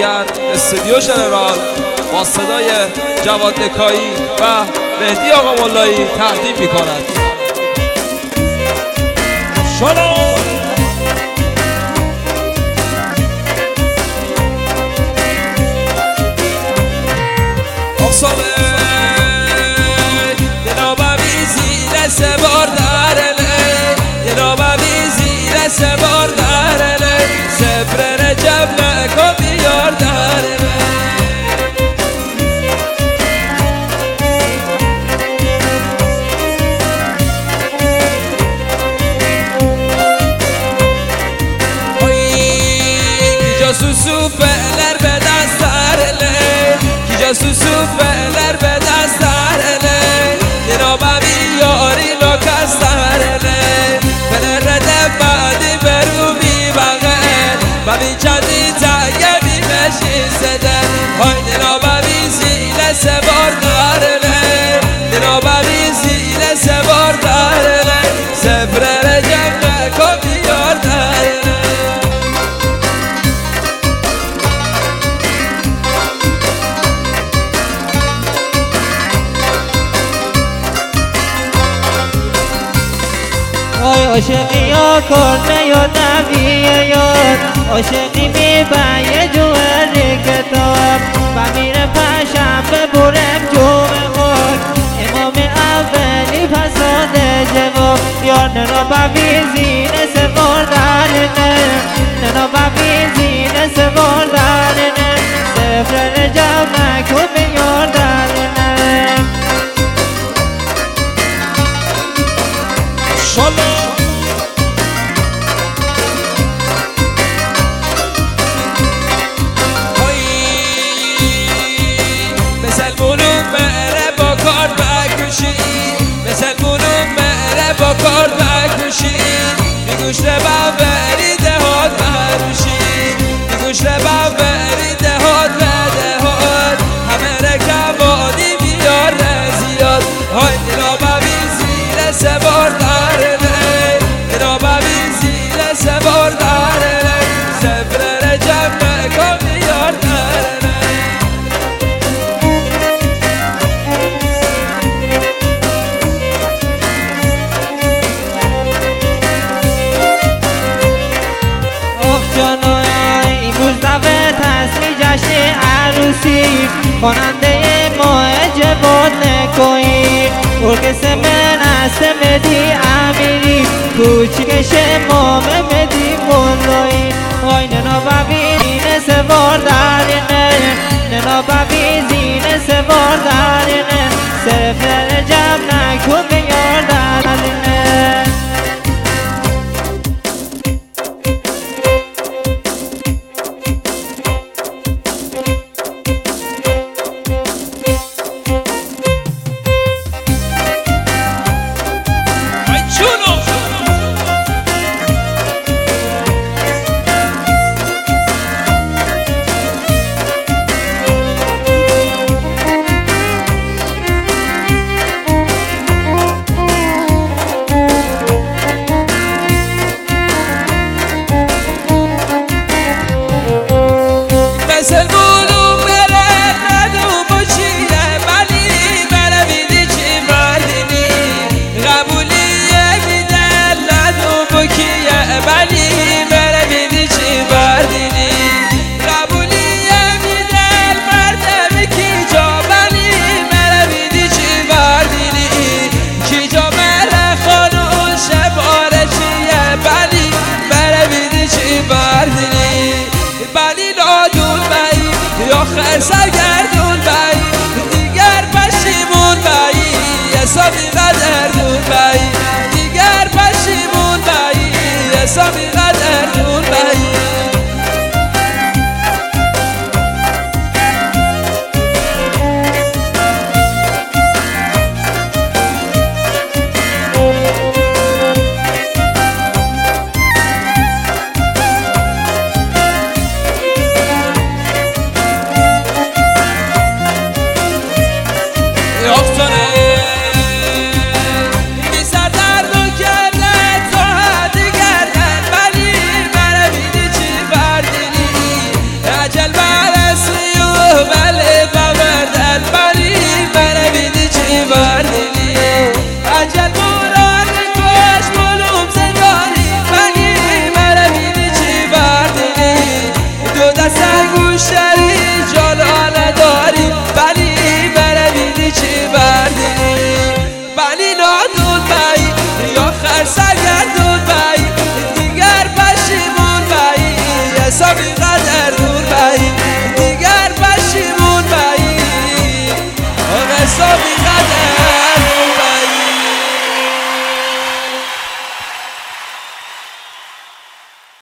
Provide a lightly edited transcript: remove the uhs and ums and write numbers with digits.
دیگر استودیو ژنرال با صدای جواد دکایی و مهدی آقا ملایی تقدیم می‌کند. سلام افسانه دلابمی زیر سبار درله دلابمی زیر سبار درله سبر رجب نکن بیار درله جاسوسو فعلر به دست درله کی جاسوسو فعلر به دست درله دلابمی یاری نکس درله فعلر رده بعدی برو بی بغل ببین چندی تگه بی بشی زده های دلابمی زیل سبار درله دلابمی زیل سبار درله سفر رجب نکن بیار درله عاشقی ها کرده یا نبیه یاد عاشقی میبایه جوهر کتاب و میره پشم برم جوه خود امام اولی فساد جواب یار ننا ببیزین سوار درنه ننا ببیزین سوار درنه سفر رجب نکن بیار درنه شالله با کار بکشید میگوش لبم بری دهات بروشید میگوش لبم بری دهات به دهات همه رکبانی بیار زیاد های دلا ببین زیر سوار درله دلا ببین زیر سوار درله سفر رجب نکن بیار درله خواننده معجبات نکنی ارکس من است مدی امیری کوچکش مام مدی مولایی های ننا ببین سوار درینه ننا ببین زین سوار درینه سفر رجب نکن بیار درینه سرگردون بایی دیگر پشیمون بایی حسابی قدردون بایی دیگر پشیمون بایی حسابی قدردون بایی قدر دور بعید دیگر پشیمون بعید آقا حسابی قدر